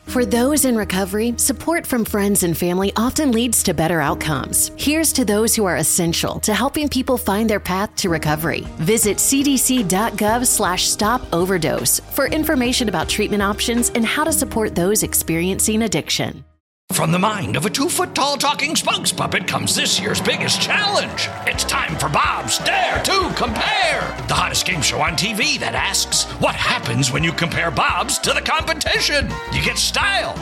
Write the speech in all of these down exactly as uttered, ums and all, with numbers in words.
For those in recovery, support from friends and family often leads to better outcomes. Here's to those who are essential to helping people find their path to recovery. Visit cdc.gov slash stop overdose for information about treatment options and how to support those experiencing addiction. From the mind of a two-foot-tall talking spokes puppet comes this year's biggest challenge. It's time for Bob's Dare to Compare, the hottest game show on T V that asks, what happens when you compare Bob's to the competition? You get style.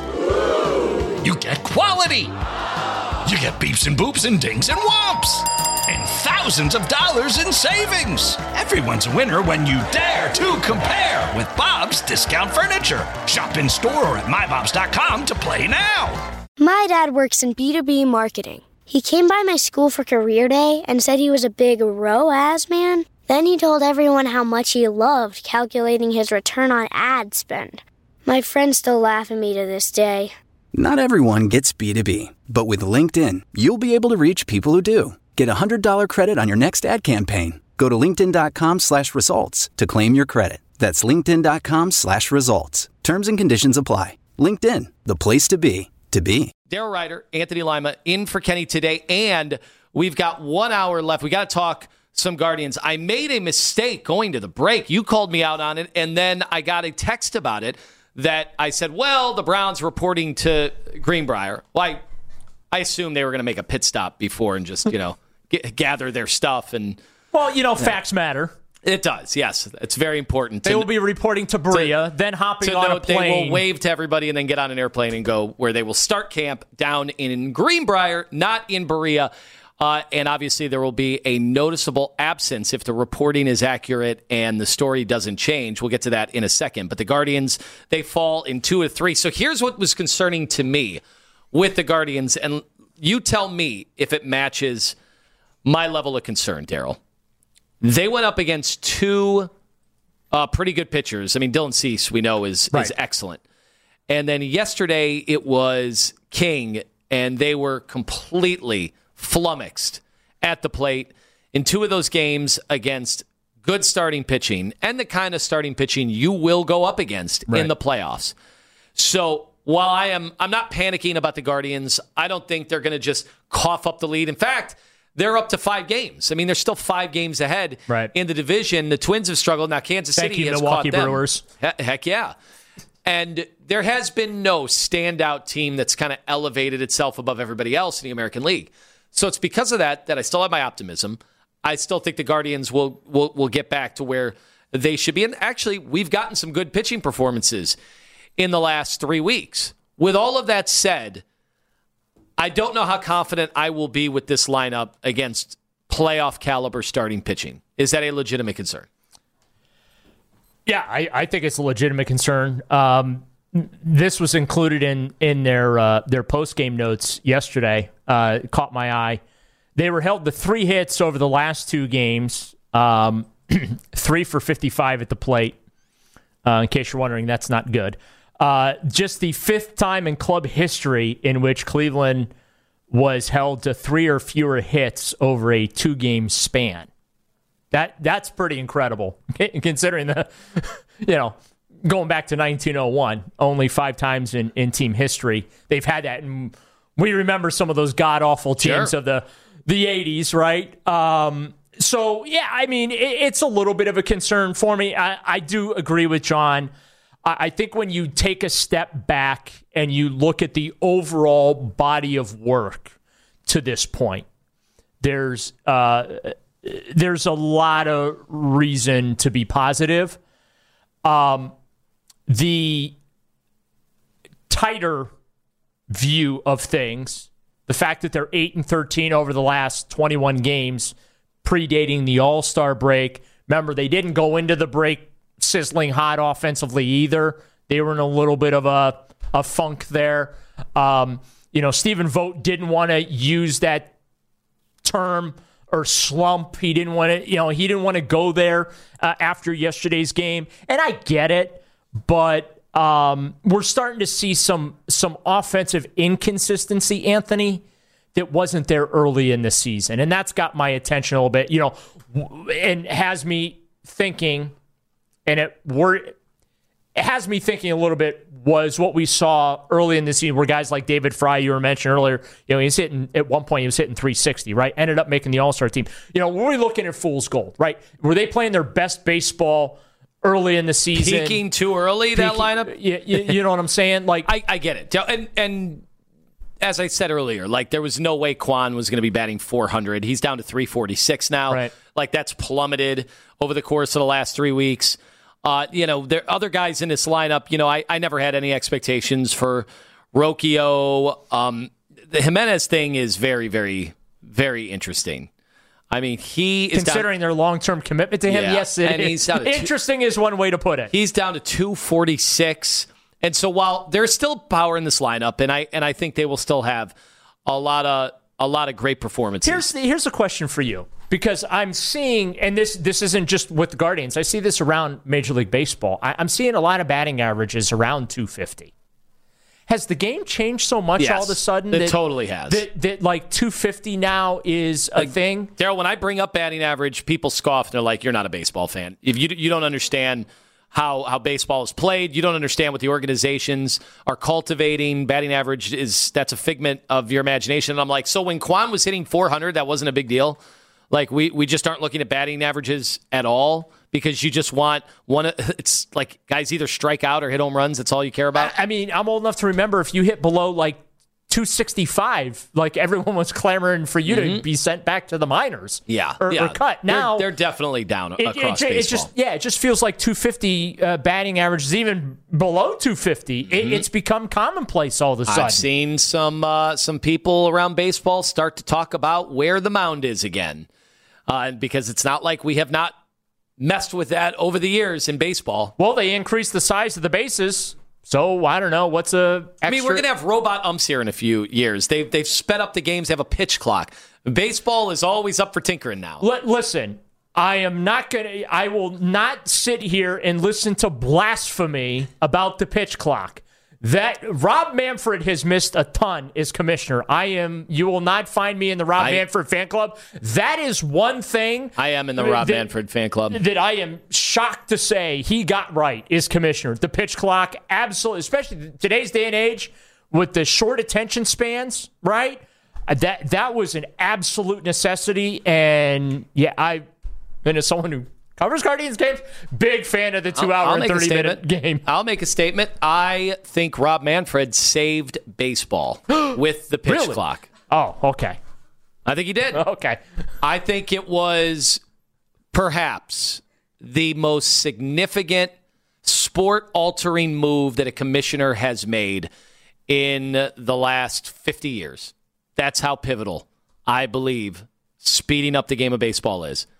You get quality. You get beeps and boops and dings and whomps. And thousands of dollars in savings. Everyone's a winner when you dare to compare with Bob's Discount Furniture. Shop in store or at my bobs dot com to play now. My dad works in B two B marketing. He came by my school for career day and said he was a big R O A S man. Then he told everyone how much he loved calculating his return on ad spend. My friends still laugh at me to this day. Not everyone gets B two B, but with LinkedIn, you'll be able to reach people who do. Get a one hundred dollars credit on your next ad campaign. Go to linkedin.com slash results to claim your credit. That's linkedin.com slash results. Terms and conditions apply. LinkedIn, the place to be, to be. Daryl Ryder, Anthony Lima in for Kenny today, and we've got one hour left. We got to talk some Guardians. I made a mistake going to the break. You called me out on it, and then I got a text about it that I said, well, the Browns reporting to Greenbrier. Well, I, I assumed they were going to make a pit stop before and just, you know, get, gather their stuff. And Well, you know, yeah. facts matter. It does, yes. It's very important. They to, will be reporting to Berea, to, then hopping on a plane. They will wave to everybody and then get on an airplane and go where they will start camp down in Greenbrier, not in Berea. Uh, and obviously there will be a noticeable absence if the reporting is accurate and the story doesn't change. We'll get to that in a second. But the Guardians, they fall in two or three. So here's what was concerning to me with the Guardians. And you tell me if it matches my level of concern, Daryl. They went up against two uh, pretty good pitchers. I mean, Dylan Cease, we know, is, right. is excellent. And then yesterday it was King, and they were completely flummoxed at the plate in two of those games against good starting pitching and the kind of starting pitching you will go up against right. in the playoffs. So while I am I'm not panicking about the Guardians, I don't think they're going to just cough up the lead. In fact, they're up to five games. I mean, they're still five games ahead right. in the division. The Twins have struggled. Now, Kansas Thank City you, has Milwaukee caught them. Brewers. He- heck yeah. And there has been no standout team that's kind of elevated itself above everybody else in the American League. So it's because of that that I still have my optimism. I still think the Guardians will will, will get back to where they should be. And actually, we've gotten some good pitching performances in the last three weeks. With all of that said, I don't know how confident I will be with this lineup against playoff caliber starting pitching. Is that a legitimate concern? Yeah, I, I think it's a legitimate concern. Um, this was included in in their uh, their post game notes yesterday. Uh, it caught my eye. They were held to three hits over the last two games, um, three for fifty-five at the plate. Uh, in case you're wondering, that's not good. Uh, just the fifth time in club history in which Cleveland was held to three or fewer hits over a two-game span. That that's pretty incredible, considering the, you know, going back to nineteen oh one, only five times in, in team history they've had that, and we remember some of those god awful teams sure. of the the eighties, right? Um, so yeah, I mean, it, it's a little bit of a concern for me. I, I do agree with John. I think when you take a step back and you look at the overall body of work to this point, there's uh, there's a lot of reason to be positive. Um, the tighter view of things, the fact that they're eight and thirteen over the last twenty-one games, predating the All-Star break. Remember, they didn't go into the break sizzling hot offensively either. They were in a little bit of a, a funk there. Um, you know, Stephen Vogt didn't want to use that term or slump. He didn't want to, you know, he didn't want to go there uh, after yesterday's game. And I get it, but um, we're starting to see some some offensive inconsistency, Anthony, that wasn't there early in the season. And that's got my attention a little bit, you know, and has me thinking. And it were it has me thinking a little bit was what we saw early in the season where guys like David Fry, you were mentioning earlier, you know, he's hitting, at one point he was hitting three sixty, right? Ended up making the All-Star team. You know, were we looking at fool's gold, right? Were they playing their best baseball early in the season? Peaking too early, Peaking, that lineup? You, you, you know what I'm saying? Like, I, I get it. And, and as I said earlier, like there was no way Kwan was going to be batting four hundred. He's down to three forty-six now. Right. Like that's plummeted over the course of the last three weeks. Uh, you know, there are other guys in this lineup. You know, I, I never had any expectations for Rocchio. Um, the Jimenez thing is very, very, very interesting. I mean, he is considering down, their long-term commitment to him. Yeah, yes, it and is. He's down to interesting two, is one way to put it. He's down to two forty-six, and so while there's still power in this lineup, and I and I think they will still have a lot of a lot of great performances. Here's the, here's a question for you. Because I'm seeing, and this this isn't just with the Guardians, I see this around Major League Baseball. I, I'm seeing a lot of batting averages around two fifty. Has the game changed so much yes, all of a sudden? It that, totally has. That, that like two fifty now is a like, thing? Daryl, when I bring up batting average, people scoff and they're like, you're not a baseball fan. If you you don't understand how how baseball is played, you don't understand what the organizations are cultivating. Batting average is that's a figment of your imagination. And I'm like, so when Kwan was hitting four hundred, that wasn't a big deal? Like, we, we just aren't looking at batting averages at all because you just want one. It's like guys either strike out or hit home runs. That's all you care about. I mean, I'm old enough to remember if you hit below like two sixty-five, like everyone was clamoring for you mm-hmm. to be sent back to the minors. Yeah. Or, yeah. or cut. Now they're, they're definitely down it, across it, baseball. It just, yeah, it just feels like two fifty uh, batting averages, even below two fifty. Mm-hmm. It, it's become commonplace all of a sudden. I've seen some uh, some people around baseball start to talk about where the mound is again. Uh, because it's not like we have not messed with that over the years in baseball. Well, they increased the size of the bases. So, I don't know. What's a extra... I mean, we're going to have robot umps here in a few years. They've, they've sped up the games. They have a pitch clock. Baseball is always up for tinkering now. L- listen, I am not going to... I will not sit here and listen to blasphemy about the pitch clock. That Rob Manfred has missed a ton as commissioner. I am. You will not find me in the Rob I, Manfred fan club. That is one thing. I am in the Rob that, Manfred fan club. That I am shocked to say he got right as commissioner. The pitch clock, absolutely, especially today's day and age with the short attention spans, right? That that was an absolute necessity. And yeah, I, and as someone who covers Guardians games, big fan of the two-hour and thirty-minute game. I'll make a statement. I think Rob Manfred saved baseball with the pitch really? clock. Oh, okay. I think he did. Okay. I think it was perhaps the most significant sport-altering move that a commissioner has made in the last fifty years. That's how pivotal, I believe, speeding up the game of baseball is.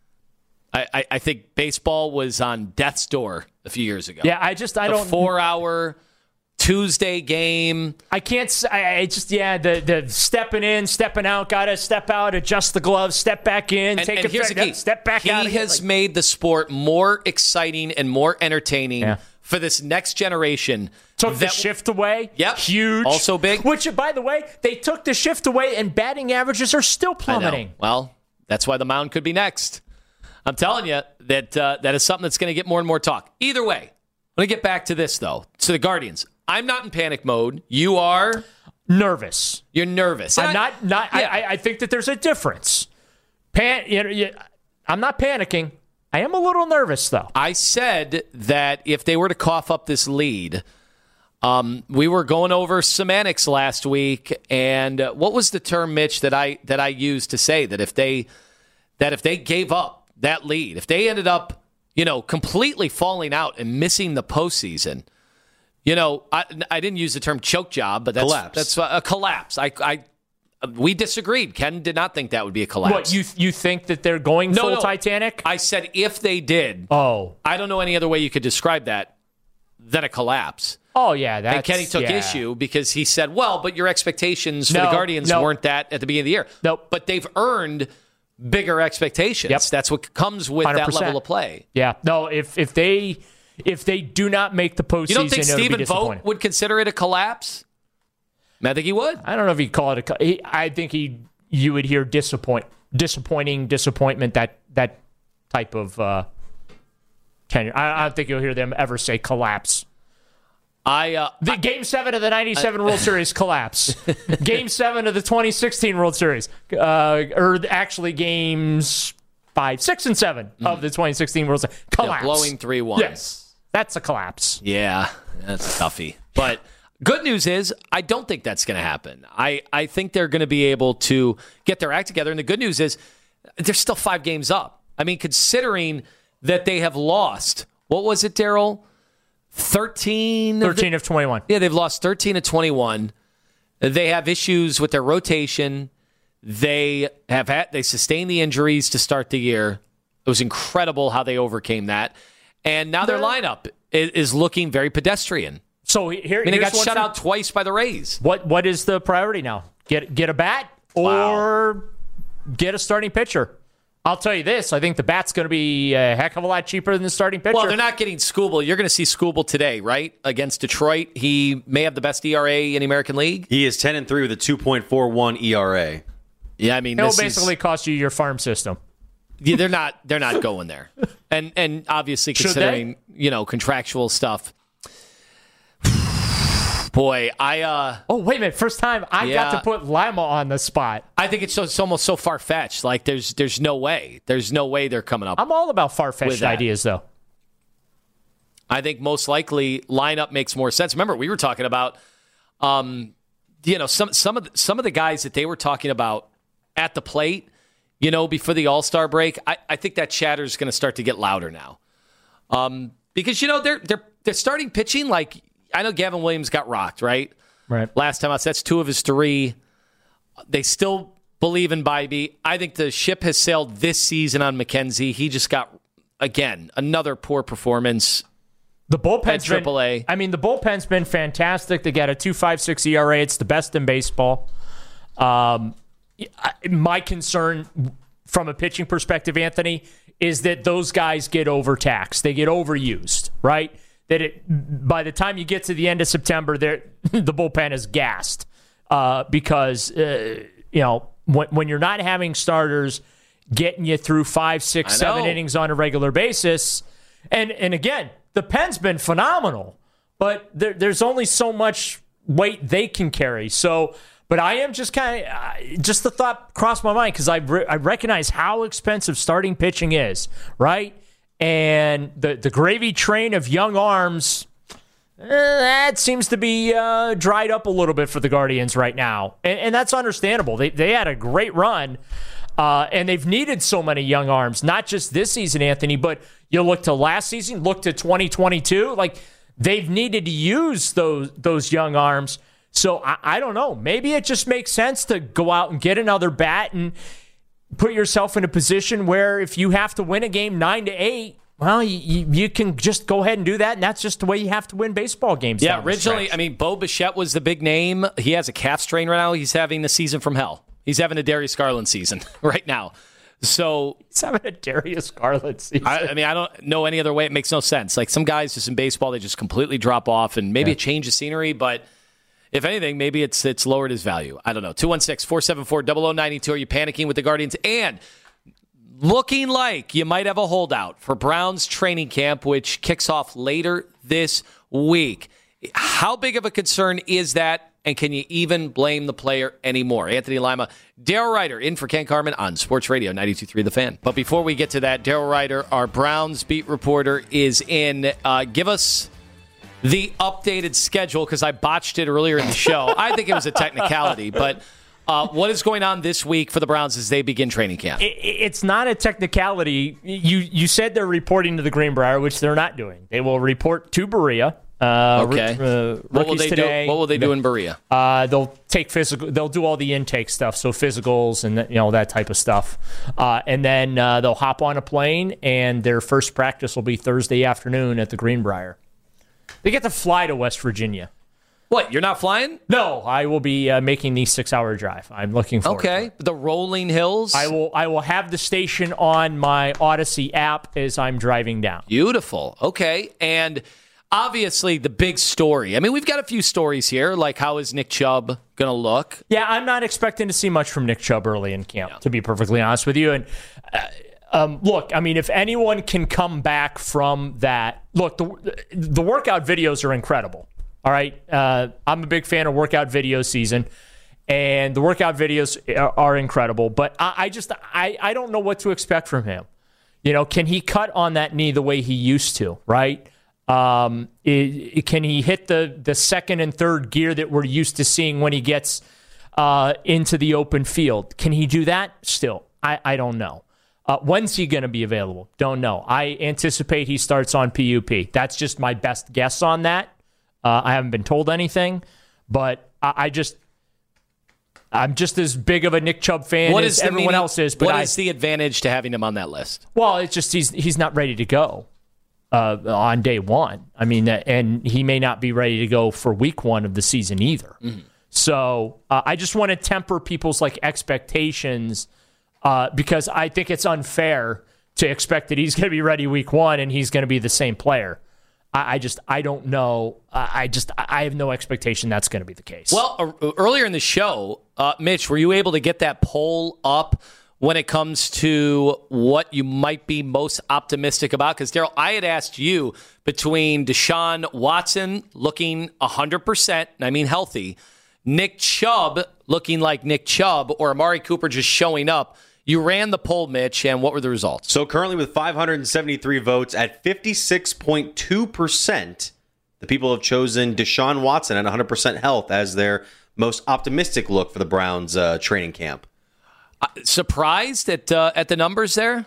I, I, I think baseball was on death's door a few years ago. Yeah, I just, I the don't... four-hour Tuesday game. I can't, I, I just, yeah, the the stepping in, stepping out, got to step out, adjust the gloves, step back in, and, take and a here's the key. step back he out. He has like, made the sport more exciting and more entertaining yeah. for this next generation. Took that, the shift away. Yep. Huge. Also big. Which, by the way, they took the shift away and batting averages are still plummeting. Well, that's why the mound could be next. I'm telling you that uh, that is something that's going to get more and more talk. Either way, let me get back to this, though. To the Guardians. I'm not in panic mode. You are? Nervous. You're nervous. I'm I, not. Not. Yeah. I, I think that there's a difference. Pan, you know, I'm not panicking. I am a little nervous, though. I said that if they were to cough up this lead, um, we were going over semantics last week, and uh, what was the term, Mitch, that I that I used to say that if they that if they gave up that lead, if they ended up, you know, completely falling out and missing the postseason, you know, I, I didn't use the term choke job, but that's collapse. That's a, a collapse. I, I, we disagreed. Ken did not think that would be a collapse. What, you you think that they're going no, full no. Titanic? I said if they did. Oh, I don't know any other way you could describe that than a collapse. Oh yeah, that's, and Kenny took yeah. issue because he said, "Well, but your expectations for no, the Guardians no. weren't that at the beginning of the year." Nope. But they've earned bigger expectations. Yep. That's what comes with one hundred percent that level of play. Yeah. No, if if they if they do not make the postseason, you don't think Stephen Vogt would consider it a collapse? I think he would. I don't know if he'd call it a. He, I think he you would hear disappoint, disappointing, disappointment, that that type of uh, tenure. I, I don't think you'll hear them ever say collapse. I uh, the Game seven of the ninety-seven I, World Series collapse. Game seven of the twenty sixteen World Series. Uh, or actually games five, six, and seven mm-hmm. of the twenty sixteen World Series. Collapse. Yeah, blowing three one. Yes. That's a collapse. Yeah, that's a toughie. But good news is I don't think that's going to happen. I, I think they're going to be able to get their act together. And the good news is they're still five games up. I mean, considering that they have lost, what was it, Daryl? thirteen thirteen of twenty-one. Yeah, they've lost thirteen of twenty-one. They have issues with their rotation. They have had they sustained the injuries to start the year. It was incredible how they overcame that. And now their lineup is, is looking very pedestrian. So here, I mean, they got shut from, out twice by the Rays. What what is the priority now? Get get a bat or wow. get a starting pitcher? I'll tell you this. I think the bat's going to be a heck of a lot cheaper than the starting pitcher. Well, they're not getting Skubal. You're going to see Skubal today, right? Against Detroit. He may have the best E R A in the American League. He is ten and three with a two point four one E R A. Yeah, I mean, it'll this basically is, cost you your farm system. Yeah, they're not. They're not going there. And and obviously considering you know contractual stuff. Boy, I. Uh, oh wait a minute! First time I yeah, got to put Lima on the spot. I think it's, so, it's almost so far fetched. Like there's there's no way. There's no way they're coming up. I'm all about far fetched ideas, though. I think most likely lineup makes more sense. Remember, we were talking about, um, you know, some some of the, some of the guys that they were talking about at the plate. You know, before the All-Star break, I, I think that chatter is going to start to get louder now, um, because you know they're they're they're starting pitching like. I know Gavin Williams got rocked, right? Right. Last time out, so that's two of his three. They still believe in Bybee. I think the ship has sailed this season on McKenzie. He just got, again, another poor performance. The bullpen's at triple A. Been, I mean, the bullpen's been fantastic. They got a two point five six E R A. It's the best in baseball. Um, my concern from a pitching perspective, Anthony, is that those guys get overtaxed. They get overused, right? That it, by the time you get to the end of September, the bullpen is gassed uh, because uh, you know when, when you're not having starters getting you through five, six, seven innings on a regular basis, and and again the pen's been phenomenal, but there, there's only so much weight they can carry. So, but I am just kind of uh, just the thought crossed my mind because I re- I recognize how expensive starting pitching is, right? And the, the gravy train of young arms, eh, that seems to be uh, dried up a little bit for the Guardians right now. And, and that's understandable. They they had a great run, uh, and they've needed so many young arms, not just this season, Anthony, but you look to last season, look to twenty twenty-two. Like, they've needed to use those, those young arms. So, I, I don't know. Maybe it just makes sense to go out and get another bat and put yourself in a position where if you have to win a game nine to eight, well, you, you can just go ahead and do that, and that's just the way you have to win baseball games. Yeah, originally, I mean, Bo Bichette was the big name. He has a calf strain right now. He's having the season from hell. He's having a Darius Garland season right now. So he's having a Darius Garland season. I, I mean, I don't know any other way. It makes no sense. Like some guys just in baseball, they just completely drop off, and maybe yeah. a change of scenery, but if anything, maybe it's it's lowered his value. I don't know. two one six, four seven four, zero zero nine two. Are you panicking with the Guardians? And looking like you might have a holdout for Browns training camp, which kicks off later this week. How big of a concern is that? And can you even blame the player anymore? Anthony Lima, Daryl Ryder in for Ken Carman on Sports Radio ninety-two point three The Fan. But before we get to that, Daryl Ryder, our Browns beat reporter, is in. Uh, give us the updated schedule, because I botched it earlier in the show. I think it was a technicality, but uh, what is going on this week for the Browns as they begin training camp? It, it's not a technicality. You you said they're reporting to the Greenbrier, which they're not doing. They will report to Berea. Uh, okay. Uh, what will they today, do? What will they do in Berea? Uh, they'll take physical. They'll do all the intake stuff, so physicals and you know that type of stuff. Uh, and then uh, they'll hop on a plane, and their first practice will be Thursday afternoon at the Greenbrier. They get to fly to West Virginia. What, you're not flying? No, I will be uh, making the six-hour drive. I'm looking forward okay. to it. The rolling hills? I will I will have the station on my Odyssey app as I'm driving down. Beautiful. Okay. And obviously the big story. I mean, we've got a few stories here, like how is Nick Chubb going to look? Yeah, I'm not expecting to see much from Nick Chubb early in camp, yeah. to be perfectly honest with you. And uh, Um, look, I mean, if anyone can come back from that, look, the, the workout videos are incredible. All right. Uh, I'm a big fan of workout video season, and the workout videos are, are incredible, but I, I just, I, I don't know what to expect from him. You know, can he cut on that knee the way he used to, right? Um, it, it, can he hit the, the second and third gear that we're used to seeing when he gets uh, into the open field? Can he do that still? I, I don't know. Uh, when's he going to be available? Don't know. I anticipate he starts on P U P. That's just my best guess on that. Uh, I haven't been told anything, but I, I just, I'm just as big of a Nick Chubb fan what as is everyone meaning, else is. But what I, is the advantage to having him on that list? Well, it's just he's he's not ready to go uh, on day one. I mean, and he may not be ready to go for week one of the season either. Mm-hmm. So uh, I just want to temper people's like expectations. Uh, because I think it's unfair to expect that he's going to be ready week one and he's going to be the same player. I, I just, I don't know. I just, I have no expectation that's going to be the case. Well, uh, earlier in the show, uh, Mitch, were you able to get that poll up when it comes to what you might be most optimistic about? Because, Daryl, I had asked you between Deshaun Watson looking one hundred percent, and I mean healthy, Nick Chubb looking like Nick Chubb, or Amari Cooper just showing up. You ran the poll, Mitch, and what were the results? So currently with five hundred seventy-three votes at fifty-six point two percent, the people have chosen Deshaun Watson at one hundred percent health as their most optimistic look for the Browns uh, training camp. Uh, surprised at uh, at the numbers there?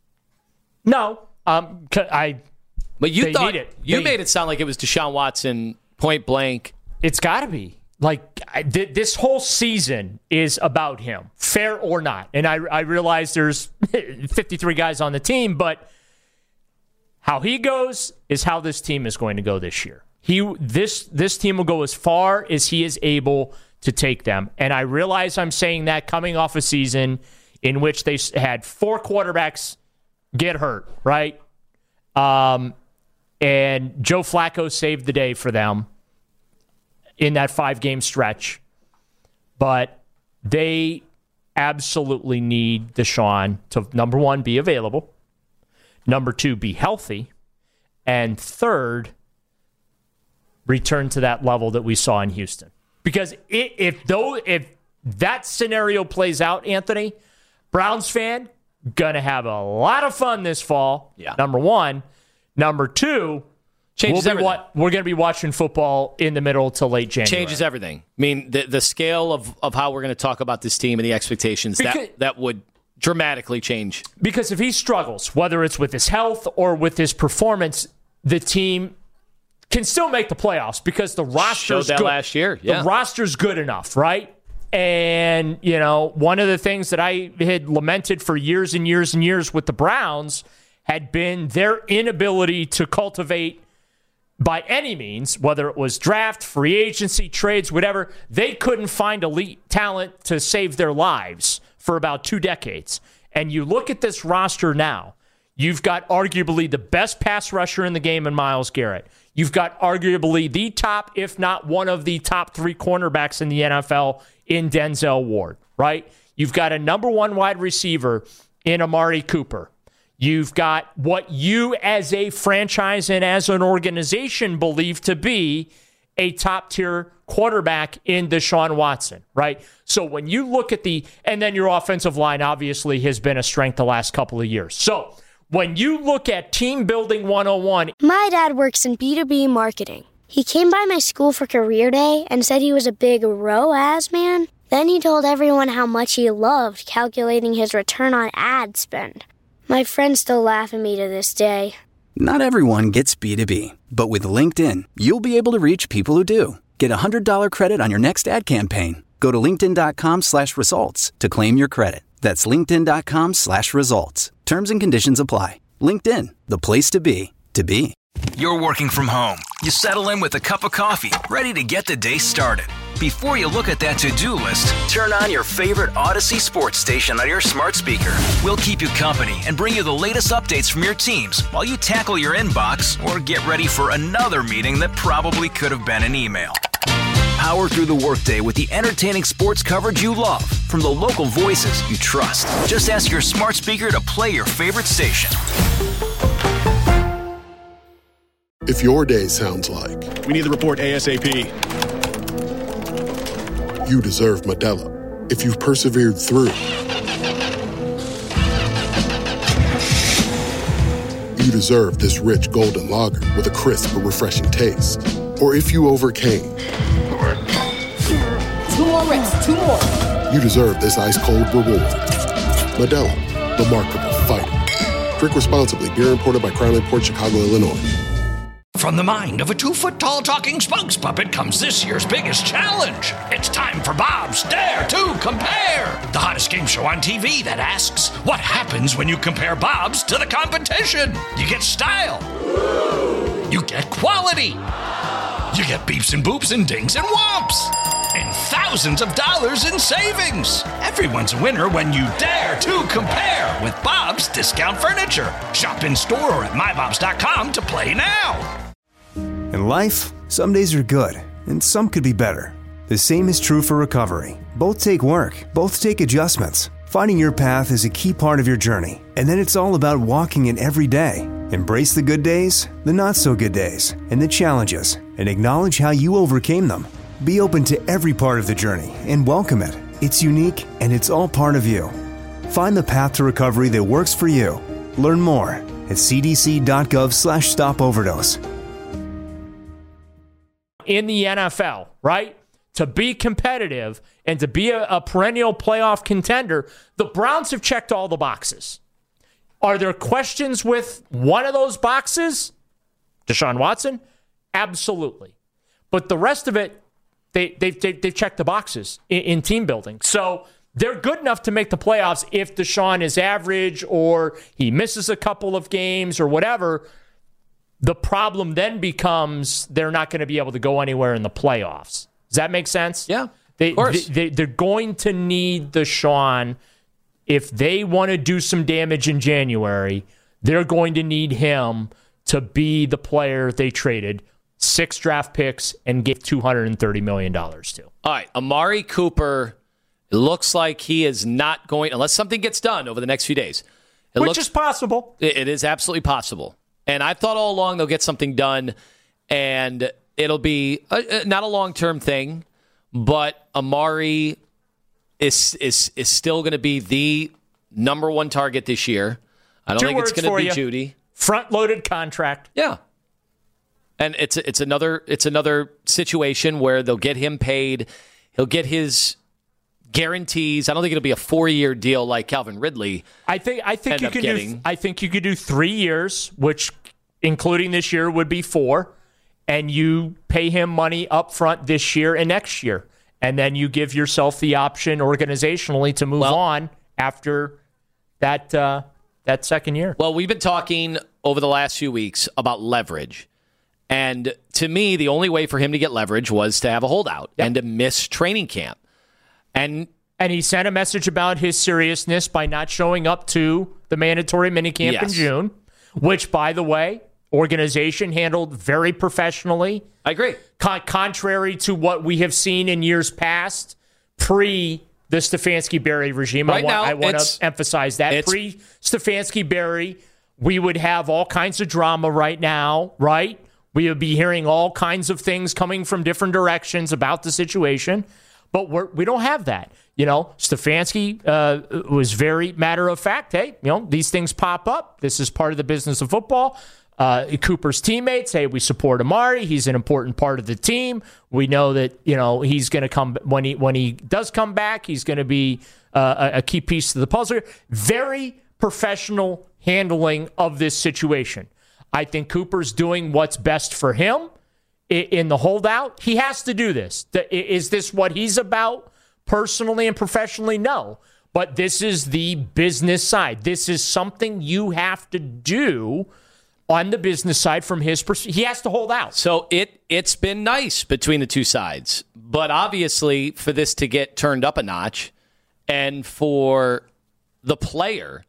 No. Um, I. But you they thought need it. you They- made it sound like it was Deshaun Watson point blank. It's got to be. Like, I, th- this whole season is about him, fair or not. And I, I realize there's fifty-three guys on the team, but how he goes is how this team is going to go this year. He this this team will go as far as he is able to take them. And I realize I'm saying that coming off a season in which they had four quarterbacks get hurt, right? Um, and Joe Flacco saved the day for them in that five-game stretch. But they absolutely need Deshaun to, number one, be available, number two, be healthy, and third, return to that level that we saw in Houston. Because it, if though if that scenario plays out, Anthony, Browns fan, gonna have a lot of fun this fall, yeah. number one. Number two, Changes we'll be everything. wa- we're going to be watching football in the middle to late January. Changes everything. I mean, the the scale of, of how we're going to talk about this team and the expectations, Because, that, that would dramatically change. Because if he struggles, whether it's with his health or with his performance, the team can still make the playoffs because the roster's Showed that good. last year. Yeah. The roster's good enough, right? And, you know, one of the things that I had lamented for years and years and years with the Browns had been their inability to cultivate by any means, whether it was draft, free agency, trades, whatever, they couldn't find elite talent to save their lives for about two decades. And you look at this roster now, you've got arguably the best pass rusher in the game in Myles Garrett. You've got arguably the top, if not one of the top three cornerbacks in the N F L in Denzel Ward, right? You've got a number one wide receiver in Amari Cooper. You've got what you as a franchise and as an organization believe to be a top-tier quarterback in Deshaun Watson, right? So when you look at the, and then your offensive line obviously has been a strength the last couple of years. So when you look at Team Building one oh one. My dad works in B two B marketing. He came by my school for career day and said he was a big R O A S man. Then he told everyone how much he loved calculating his return on ad spend. My friends still laugh at me to this day. Not everyone gets B two B, but with LinkedIn, you'll be able to reach people who do. Get a one hundred dollars credit on your next ad campaign. Go to linkedin.com slash results to claim your credit. That's linkedin.com slash results. Terms and conditions apply. LinkedIn, the place to be, to be. You're working from home. You settle in with a cup of coffee, ready to get the day started. Before you look at that to-do list, turn on your favorite Odyssey sports station on your smart speaker. We'll keep you company and bring you the latest updates from your teams while you tackle your inbox or get ready for another meeting that probably could have been an email. power through the workday with the entertaining sports coverage you love from the local voices you trust. Just ask your smart speaker to play your favorite station. If your day sounds like, we need the report ASAP, you deserve Modelo. If you've persevered through, you deserve this rich golden lager with a crisp but refreshing taste. Or if you overcame, Two more reps, two more. you deserve this ice-cold reward. Modelo, the Remarkable Fighter. Drink responsibly. Beer imported by Crown Imports, Chicago, Illinois. From the mind of a two-foot-tall talking spokes puppet comes this year's biggest challenge. It's time for Bob's Dare to Compare, the hottest game show on T V that asks, what happens when you compare Bob's to the competition? You get style. You get quality. You get beeps and boops and dings and whomps. And thousands of dollars in savings. Everyone's a winner when you dare to compare with Bob's Discount Furniture. Shop in store or at my bobs dot com to play now. In life, some days are good, and some could be better. The same is true for recovery. Both take work, both take adjustments. Finding your path is a key part of your journey, and then it's all about walking it every day. Embrace the good days, the not-so-good days, and the challenges, and acknowledge how you overcame them. Be open to every part of the journey and welcome it. It's unique, and it's all part of you. Find the path to recovery that works for you. Learn more at c d c dot gov slash stop overdose. In the N F L, right? To be competitive and to be a, a perennial playoff contender, the Browns have checked all the boxes. Are there questions with one of those boxes? Deshaun Watson? Absolutely. But the rest of it, they, they've, they've, they've checked the boxes in, in team building. So they're good enough to make the playoffs if Deshaun is average or he misses a couple of games or whatever. The problem then becomes they're not going to be able to go anywhere in the playoffs. Does that make sense? Yeah, they, of course. They, they, they're going to need Deshaun. If they want to do some damage in January, they're going to need him to be the player they traded six draft picks and gave two hundred thirty million dollars to. All right, Amari Cooper, it looks like he is not going, unless something gets done over the next few days. It Which looks, is possible. It, it is absolutely possible. And I thought all along they'll get something done, and it'll be a, not a long-term thing, but Amari is is is still going to be the number one target this year. I don't Two think it's going to be you. Judy. Front-loaded contract. Yeah. And it's it's another it's another situation where they'll get him paid. He'll get his guarantees. I don't think it'll be a four-year deal like Calvin Ridley. I think I think you could getting. do I think you could do three years, which including this year would be four, and you pay him money up front this year and next year. And then you give yourself the option organizationally to move well, on after that uh, that second year. Well, we've been talking over the last few weeks about leverage. And to me, the only way for him to get leverage was to have a holdout yep. and to miss training camp. And and he sent a message about his seriousness by not showing up to the mandatory minicamp yes. in June, which, by the way, organization handled very professionally. I agree. Con- contrary to what we have seen in years past, pre the Stefanski-Berry regime. Right I want, now, I want to emphasize that. Pre-Stefanski-Berry, we would have all kinds of drama right now, right? We would be hearing all kinds of things coming from different directions about the situation. But we're, we don't have that. You know, Stefanski uh, was very matter of fact. Hey, you know, these things pop up. This is part of the business of football. Uh, Cooper's teammates, hey, we support Amari. He's an important part of the team. We know that, you know, he's going to come when he when he does come back. He's going to be uh, a, a key piece to the puzzle. Very professional handling of this situation. I think Cooper's doing what's best for him. In the holdout, he has to do this. Is this what he's about personally and professionally? No. But this is the business side. This is something you have to do on the business side from his perspective. He has to hold out. So it, it's been nice between the two sides. But obviously, for this to get turned up a notch and for the player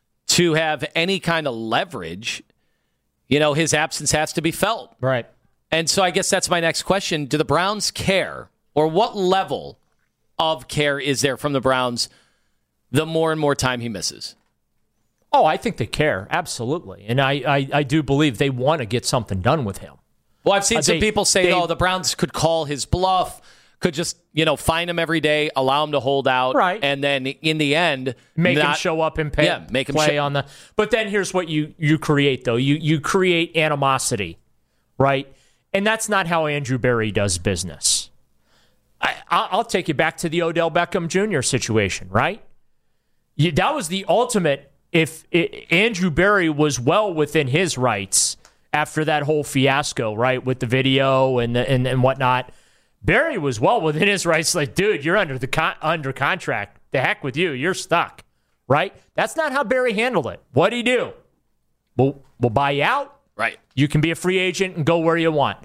to have any kind of leverage, you know, his absence has to be felt. Right. And so I guess that's my next question. Do the Browns care? or what level of care is there from the Browns the more and more time he misses? Oh, I think they care, absolutely. And I, I, I do believe they want to get something done with him. Well, I've seen uh, some they, people say, they, oh, the Browns could call his bluff, could just, you know, find him every day, allow him to hold out, right. and then in the end, make not, him show up and pay, yeah, make him play sh- on the. But then here's what you you create though. You you create animosity, right? And that's not how Andrew Berry does business. I, I'll take you back to the Odell Beckham Junior situation, right? You, that was the ultimate. If it, Andrew Berry was well within his rights after that whole fiasco, right, with the video and the, and, and whatnot, Berry was well within his rights. Like, dude, you're under the con- under contract. The heck with you. You're stuck, right? That's not how Berry handled it. What'd he do? We'll, we'll buy you out. Right. You can be a free agent and go where you want.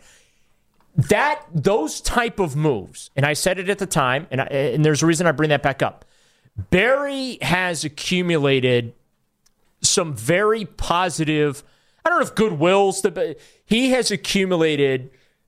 That those type of moves, and I said it at the time, and, I, and there's a reason I bring that back up. Berry has accumulated some very positive, I don't know if goodwill's, the, but he has accumulated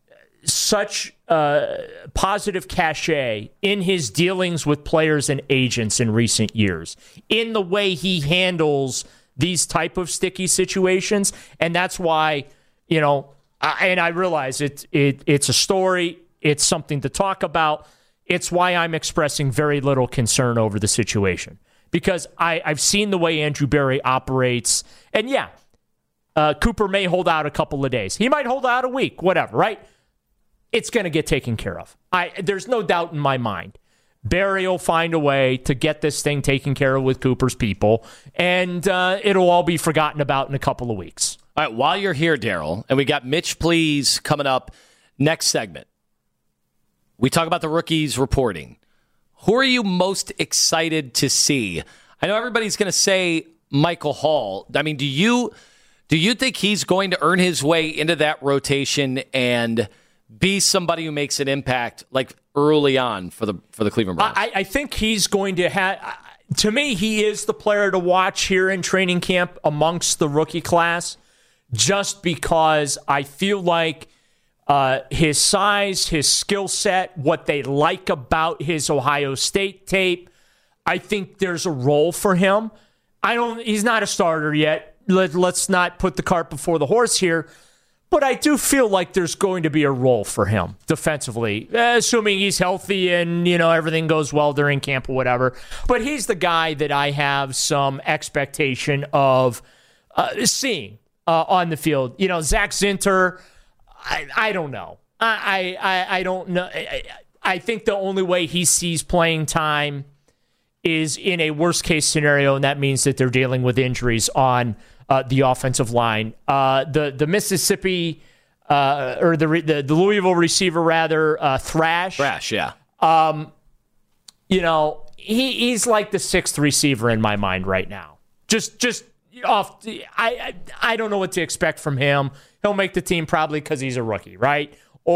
such uh, positive cachet in his dealings with players and agents in recent years, in the way he handles these type of sticky situations. And that's why, you know, I, and I realize it, it it's a story, it's something to talk about. It's why I'm expressing very little concern over the situation. Because I, I've seen the way Andrew Berry operates. And yeah, uh, Cooper may hold out a couple of days. He might hold out a week, whatever, right? It's going to get taken care of. I There's no doubt in my mind. Berry will find a way to get this thing taken care of with Cooper's people, and uh, it'll all be forgotten about in a couple of weeks. All right, while you're here, Daryl, and we got Mitch Please coming up next segment, we talk about the rookies reporting. Who are you most excited to see? I know everybody's going to say Michael Hall. I mean, do you do you think he's going to earn his way into that rotation and be somebody who makes an impact like early on for the for the Cleveland Browns? I, I think he's going to have. To me, he is the player to watch here in training camp amongst the rookie class, just because I feel like Uh, his size, his skill set, what they like about his Ohio State tape. I think there's a role for him. I don't. He's not a starter yet. Let, let's not put the cart before the horse here. But I do feel like there's going to be a role for him defensively, assuming he's healthy and you know everything goes well during camp or whatever. But he's the guy that I have some expectation of uh, seeing uh, on the field. You know, Zach Zinter. I, I don't know. I, I I don't know. I, I think the only way he sees playing time is in a worst case scenario, and that means that they're dealing with injuries on uh, the offensive line. Uh, the the Mississippi uh, or the, the the Louisville receiver rather uh, Thrash. Thrash, yeah. Um, you know he he's like the sixth receiver in my mind right now. Just just off. The, I, I I don't know what to expect from him. He'll make the team probably because he's a rookie, right?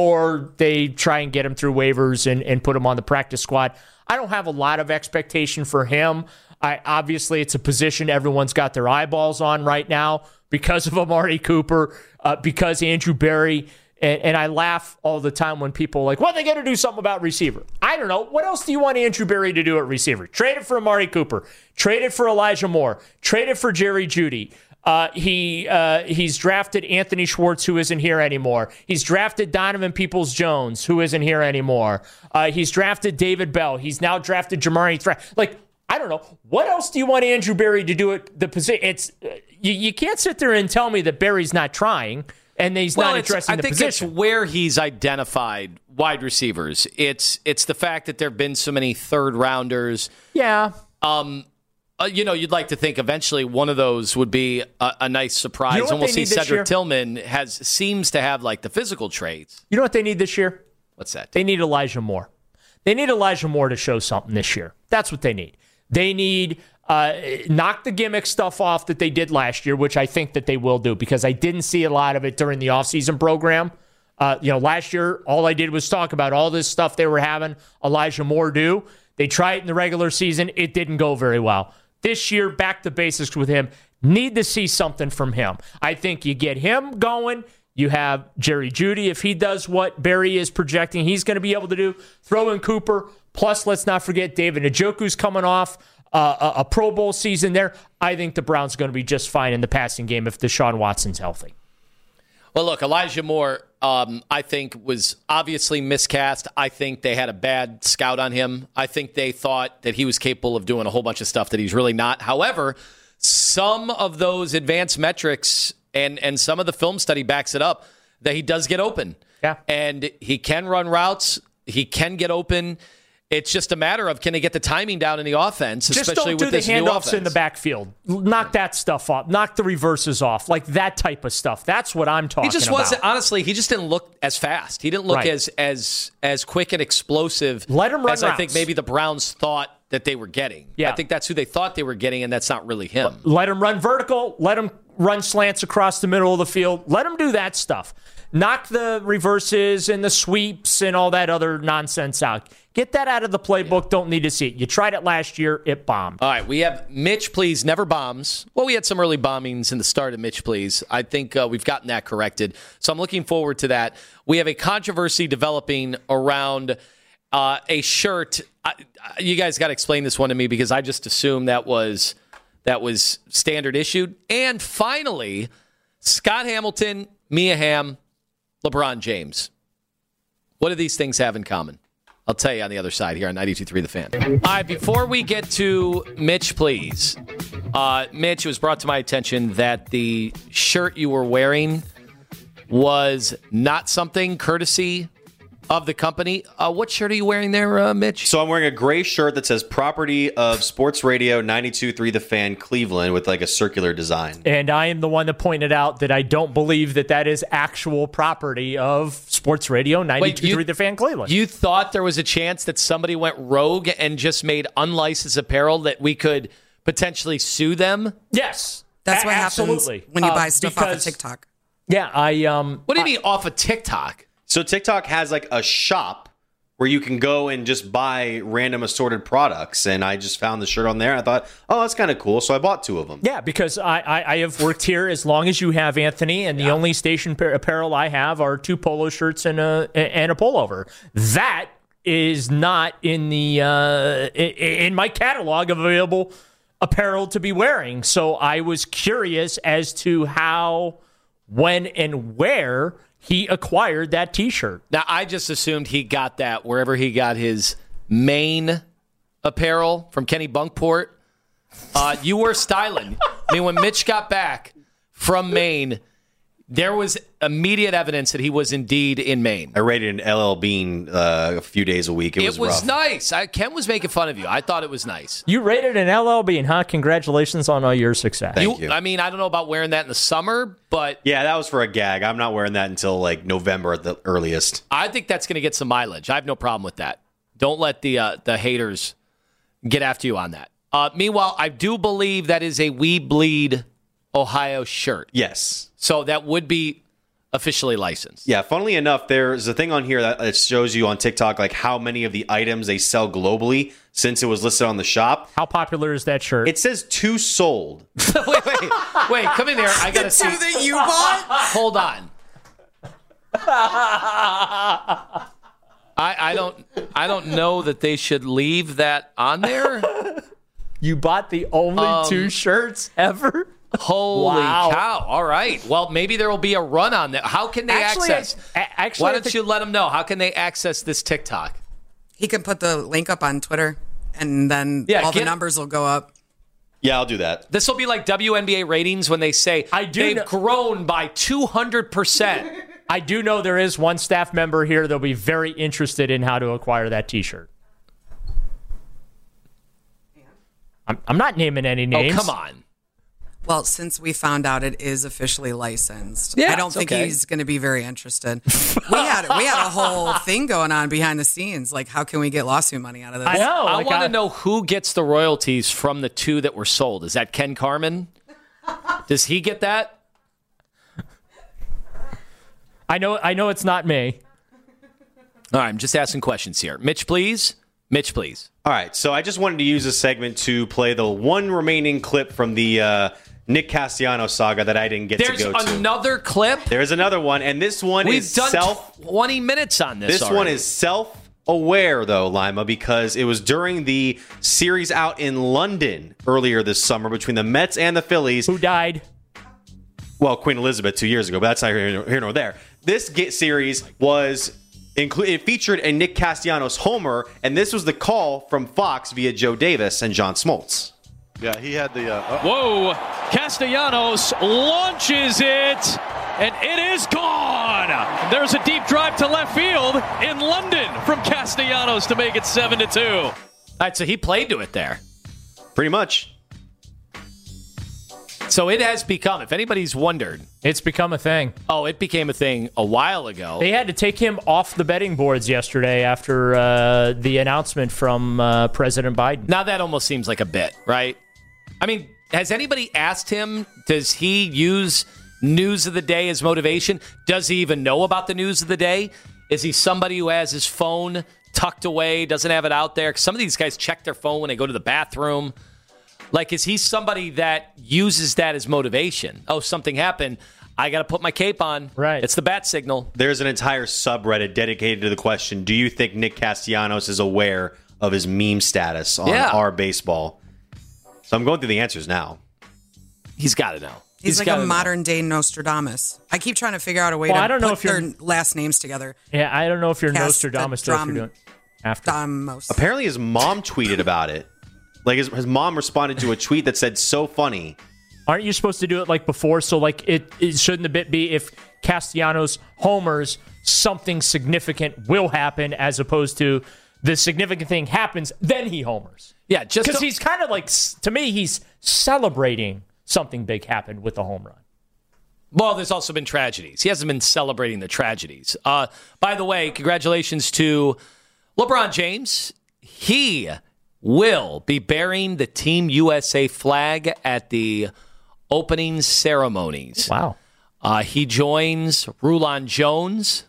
Or they try and get him through waivers and, and put him on the practice squad. I don't have a lot of expectation for him. I obviously, it's a position everyone's got their eyeballs on right now because of Amari Cooper, uh, because Andrew Berry. And, and I laugh all the time when people are like, well, they got to do something about receiver. I don't know. What else do you want Andrew Berry to do at receiver? Trade it for Amari Cooper. Trade it for Elijah Moore. Trade it for Jerry Jeudy. Uh, he uh, he's drafted Anthony Schwartz, who isn't here anymore. He's drafted Donovan Peoples-Jones, who isn't here anymore. Uh, he's drafted David Bell. He's now drafted Jamari Thrash. Like, I don't know. What else do you want Andrew Berry to do at the position? It's uh, you, you can't sit there and tell me that Berry's not trying and he's well, not addressing I the think position. It's where he's identified wide receivers. It's it's the fact that there have been so many third rounders. Yeah. Um. Uh, you know, you'd like to think eventually one of those would be a, a nice surprise, you know and we'll see need Cedric Tillman has seems to have like the physical traits. You know what they need this year? What's that? They need Elijah Moore. They need Elijah Moore to show something this year. That's what they need. They need uh, knock the gimmick stuff off that they did last year, which I think that they will do because I didn't see a lot of it during the offseason program. Uh, you know, last year, all I did was talk about all this stuff they were having Elijah Moore do. They tried it in the regular season. It didn't go very well. This year, back to basics with him. Need to see something from him. I think you get him going. You have Jerry Jeudy. If he does what Barry is projecting he's going to be able to do, throw in Cooper. Plus, let's not forget David Njoku's coming off uh, a, a Pro Bowl season there. I think the Browns are going to be just fine in the passing game if Deshaun Watson's healthy. Well, look, Elijah Moore, um, I think, was obviously miscast. I think they had a bad scout on him. I think they thought that he was capable of doing a whole bunch of stuff that he's really not. However, some of those advanced metrics and, and some of the film study backs it up that he does get open. Yeah. And he can run routes. He can get open. It's just a matter of can they get the timing down in the offense, just especially don't do with the this new offense. handoffs in the backfield. Knock that stuff off. Knock the reverses off. Like that type of stuff. That's what I'm talking about. He just about. wasn't, honestly, he just didn't look as fast. He didn't look Right. as as as quick and explosive Let him run as I think routes. maybe the Browns thought that they were getting. Yeah. I think that's who they thought they were getting, and that's not really him. Let him run vertical. Let him run slants across the middle of the field. Let him do that stuff. Knock the reverses and the sweeps and all that other nonsense out. Get that out of the playbook. Yeah. Don't need to see it. You tried it last year. It bombed. All right, we have Mitch Please Never Bombs. Well, we had some early bombings in the start of Mitch Please. I think uh, we've gotten that corrected. So I'm looking forward to that. We have a controversy developing around uh, a shirt. I, I, you guys got to explain this one to me because I just assumed that was that was standard issued. And finally, Scott Hamilton, Mia Hamm, LeBron James. What do these things have in common? I'll tell you on the other side here on ninety-two point three The Fan. All right, before we get to Mitch, please. Uh, Mitch, it was brought to my attention that the shirt you were wearing was not something courtesy of the company. Uh, what shirt are you wearing there, uh, Mitch? So I'm wearing a gray shirt that says property of Sports Radio ninety-two point three The Fan Cleveland with like a circular design. And I am the one that pointed out that I don't believe that that is actual property of Sports Radio ninety-two point three The Fan Cleveland. You thought there was a chance that somebody went rogue and just made unlicensed apparel that we could potentially sue them? Yes. That's a- what absolutely. happens when you buy Uh, stuff because, off of TikTok. Yeah, I... um. What do you I, mean off of TikTok? So TikTok has like a shop where you can go and just buy random assorted products. And I just found the shirt on there. I thought, oh, that's kind of cool. So I bought two of them. Yeah, because I, I, I have worked here as long as you have, Anthony, and the yeah. only station par- apparel I have are two polo shirts and a and a pullover. That is not in the uh, in my catalog of available apparel to be wearing. So I was curious as to how, when, and where he acquired that T-shirt. Now, I just assumed he got that wherever he got his Maine apparel from Kenny Bunkport. Uh, you were styling. I mean, when Mitch got back from Maine, there was immediate evidence that he was indeed in Maine. I rated an L L Bean uh, a few days a week. It, it was was rough. nice. I, Ken was making fun of you. I thought it was nice. You rated an L L Bean, huh? Congratulations on all your success. Thank you. I mean, I don't know about wearing that in the summer, but... Yeah, that was for a gag. I'm not wearing that until like November at the earliest. I think that's going to get some mileage. I have no problem with that. Don't let the uh, the haters get after you on that. Uh, meanwhile, I do believe that is a We Bleed Ohio shirt. Yes. So that would be officially licensed. Yeah, funnily enough, there's a thing on here that it shows you on TikTok like how many of the items they sell globally since it was listed on the shop. How popular is that shirt? It says two sold. wait, wait, wait, come in here. I gotta the see. two that you bought? Hold on. I, I don't I don't know that they should leave that on there. You bought the only Um, two shirts ever? Holy Wow. cow. All right. Well, maybe there will be a run on that. How can they Actually, access? I- a- actually, Why I don't think- you let them know? How can they access this TikTok? He can put the link up on Twitter, and then Yeah, all get- the numbers will go up. Yeah, I'll do that. This will be like W N B A ratings when they say I do they've know- grown by two hundred percent. I do know there is one staff member here that'll be very interested in how to acquire that T-shirt. I'm, I'm not naming any names. Oh, come on. Well, since we found out it is officially licensed, Yeah, I don't it's think okay. he's going to be very interested. we had we had a whole thing going on behind the scenes, like how can we get lawsuit money out of this? I know. I like want to know who gets the royalties from the two that were sold. Is that Ken Carman? Does he get that? I know. I know it's not me. All right, I'm just asking questions here. Mitch, please. Mitch, please. All right, so I just wanted to use this segment to play the one remaining clip from the uh, Nick Castellanos saga that I didn't get There's to go to. There's another clip? There's another one, and this one We've is done self... twenty minutes on this This already. one is self-aware, though, Lima, because it was during the series out in London earlier this summer between the Mets and the Phillies. Who died? Well, Queen Elizabeth two years ago, but that's not here, here nor there. This get series was... Inclu- it featured a Nick Castellanos homer, and this was the call from Fox via Joe Davis and John Smoltz. Yeah, he had the... Uh, Whoa, Castellanos launches it, and it is gone. There's a deep drive to left field in London from Castellanos to make it seven to two. All right, so he played to it there. Pretty much. So it has become, if anybody's wondered. It's become a thing. Oh, it became a thing a while ago. They had to take him off the betting boards yesterday after uh, the announcement from uh, President Biden. Now that almost seems like a bit, right? I mean, has anybody asked him, does he use news of the day as motivation? Does he even know about the news of the day? Is he somebody who has his phone tucked away, doesn't have it out there? 'Cause some of these guys check their phone when they go to the bathroom. Like, is he somebody that uses that as motivation? Oh, something happened. I got to put my cape on. Right. It's the bat signal. There's an entire subreddit dedicated to the question, do you think Nick Castellanos is aware of his meme status on Yeah. our baseball? So I'm going through the answers now. He's got to know. He's, He's like gotta a know. modern day Nostradamus. I keep trying to figure out a way Well, to I don't know put if you're- their last names together. Yeah, I don't know if you're Cast- Nostradamus the or if you're drum- doing after. Damos. Apparently his mom tweeted about it. Like his, his mom responded to a tweet that said, so funny. Aren't you supposed to do it like before? So like it, it shouldn't the bit be if Castellanos homers, something significant will happen, as opposed to the significant thing happens, then he homers. Yeah, just because to- he's kind of like, to me, he's celebrating something big happened with the home run. Well, there's also been tragedies. He hasn't been celebrating the tragedies. Uh, by the way, congratulations to LeBron James. He will be bearing the Team U S A flag at the opening ceremonies. Wow. Uh, he joins Rulon Jones,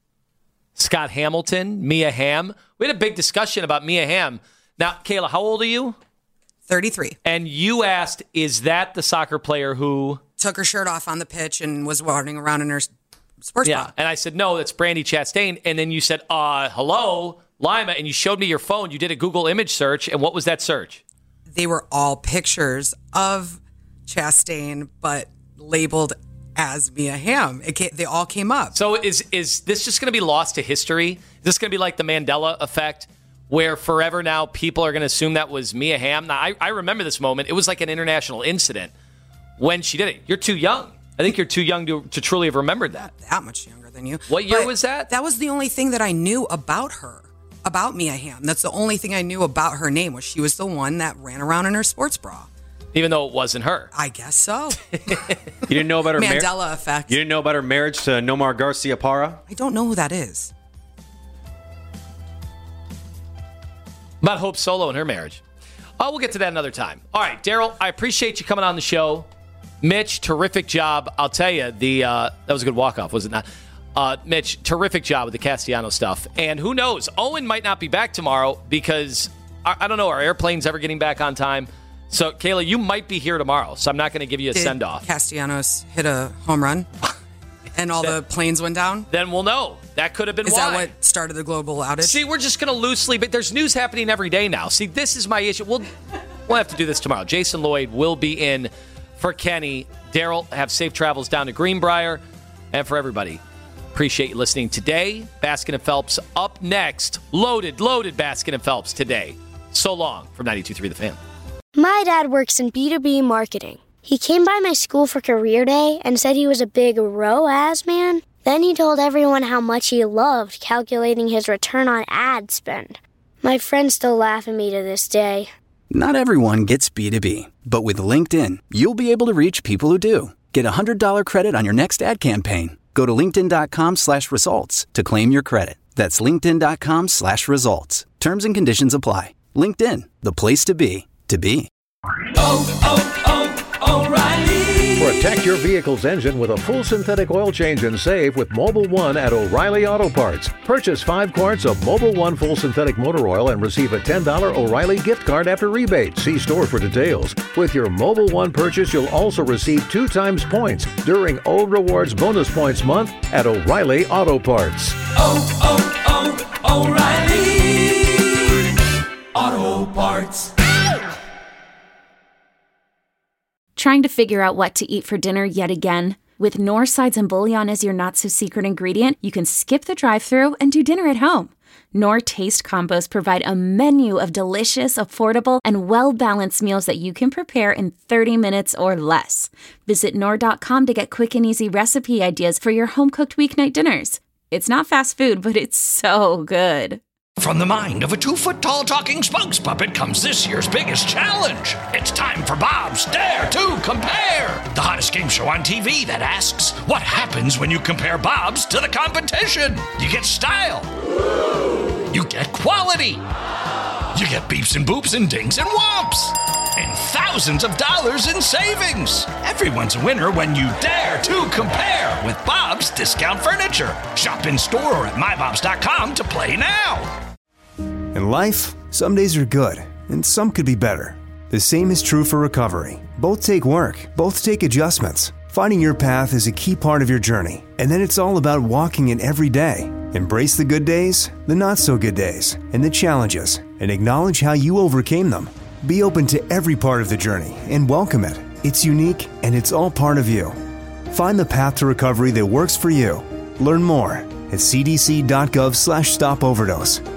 Scott Hamilton, Mia Hamm. We had a big discussion about Mia Hamm. Now, Kayla, how old are you? thirty-three. And you asked, is that the soccer player who... Took her shirt off on the pitch and was running around in her sports Yeah, bra. and I said, no, that's Brandy Chastain. And then you said, uh, hello, Lima, and you showed me your phone. You did a Google image search, and what was that search? They were all pictures of Chastain, but labeled as Mia Hamm. It came, they all came up. So is is this just going to be lost to history? Is this going to be like the Mandela effect, where forever now people are going to assume that was Mia Hamm? Now, I, I remember this moment. It was like an international incident when she did it. You're too young. I think you're too young to, to truly have remembered that. That much younger than you. What year But was that? That was the only thing that I knew about her, about Mia Hamm. That's the only thing I knew about her name, was she was the one that ran around in her sports bra. Even though it wasn't her. I guess so. You didn't know about her mar- Mandela effect. You didn't know about her marriage to Nomar Garcia Parra? I don't know who that is. About Hope Solo and her marriage. Oh, we'll get to that another time. All right, Daryl, I appreciate you coming on the show. Mitch, terrific job. I'll tell you, the uh, that was a good walk-off, was it not? Uh, Mitch, terrific job with the Castellanos stuff. And who knows, Owen might not be back tomorrow because, I, I don't know, are airplanes ever getting back on time? So, Kayla, you might be here tomorrow, so I'm not going to give you a Did send-off. Castellanos hit a home run and all the planes went down? Then we'll know. That could have been Is why. that what started the global outage? See, we're just going to loosely, but there's news happening every day now. See, this is my issue. We'll, we'll have to do this tomorrow. Jason Lloyd will be in for Kenny. Daryl, have safe travels down to Greenbrier. And for everybody, appreciate you listening today. Baskin and Phelps up next. Loaded, loaded Baskin and Phelps today. So long from ninety-two point three The Fan. My dad works in B two B marketing. He came by my school for career day and said he was a big R O A S man. Then he told everyone how much he loved calculating his return on ad spend. My friends still laugh at me to this day. Not everyone gets B two B, but with LinkedIn, you'll be able to reach people who do. Get a one hundred dollars credit on your next ad campaign. Go to linkedin.com slash results to claim your credit. That's linkedin.com slash results. Terms and conditions apply. LinkedIn, the place to be, to be. Oh, oh, O'Reilly. Protect your vehicle's engine with a full synthetic oil change and save with Mobil one at O'Reilly Auto Parts. Purchase five quarts of Mobil one full synthetic motor oil and receive a ten dollars O'Reilly gift card after rebate. See store for details. With your Mobil one purchase, you'll also receive two times points during O Rewards Bonus Points Month at O'Reilly Auto Parts. Oh, oh, oh, O'Reilly Auto Parts. Trying to figure out what to eat for dinner yet again? With Knorr sides and bouillon as your not-so-secret ingredient, you can skip the drive-thru and do dinner at home. Knorr Taste Combos provide a menu of delicious, affordable, and well-balanced meals that you can prepare in thirty minutes or less. Visit Knorr dot com to get quick and easy recipe ideas for your home-cooked weeknight dinners. It's not fast food, but it's so good. From the mind of a two-foot-tall talking spokes puppet comes this year's biggest challenge. It's time for Bob's Dare to Compare, the hottest game show on T V that asks, what happens when you compare Bob's to the competition? You get style. You get quality. You get beeps and boops and dings and whomps. And thousands of dollars in savings. Everyone's a winner when you dare to compare with Bob's Discount Furniture. Shop in store or at my bobs dot com to play now. In life, some days are good, and some could be better. The same is true for recovery. Both take work, both take adjustments. Finding your path is a key part of your journey, and then it's all about walking it every day. Embrace the good days, the not-so-good days, and the challenges, and acknowledge how you overcame them. Be open to every part of the journey and welcome it. It's unique, and it's all part of you. Find the path to recovery that works for you. Learn more at c d c dot gov slash stop overdose.